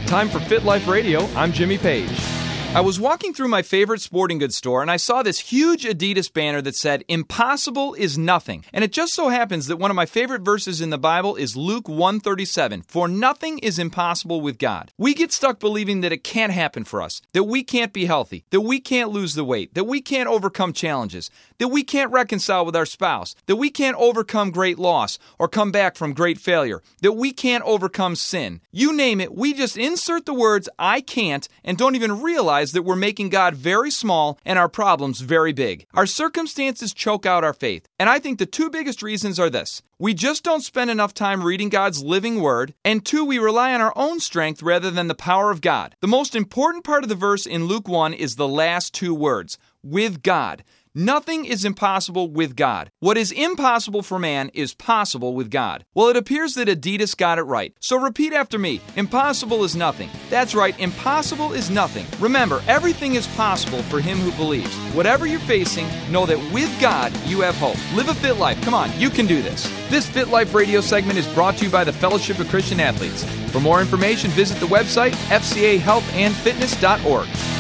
Time for Fit Life Radio. I'm Jimmy Page. I was walking through my favorite sporting goods store and I saw this huge Adidas banner that said, "Impossible is nothing." And it just so happens that one of my favorite verses in the Bible is Luke 1:37. For nothing is impossible with God. We get stuck believing that it can't happen for us, that we can't be healthy, that we can't lose the weight, that we can't overcome challenges, that we can't reconcile with our spouse, that we can't overcome great loss or come back from great failure, that we can't overcome sin. You name it, we just insert the words, "I can't," and don't even realize that we're making God very small and our problems very big. Our circumstances choke out our faith. And I think the two biggest reasons are this. We just don't spend enough time reading God's living word, and two, we rely on our own strength rather than the power of God. The most important part of the verse in Luke 1 is the last two words, with God. Nothing is impossible with God. What is impossible for man is possible with God. Well, it appears that Adidas got it right. So repeat after me. Impossible is nothing. That's right, impossible is nothing. Remember, everything is possible for him who believes. Whatever you're facing, know that with God, you have hope. Live a fit life. Come on, you can do this. This Fit Life radio segment is brought to you by the Fellowship of Christian Athletes. For more information, visit the website fcahealthandfitness.org.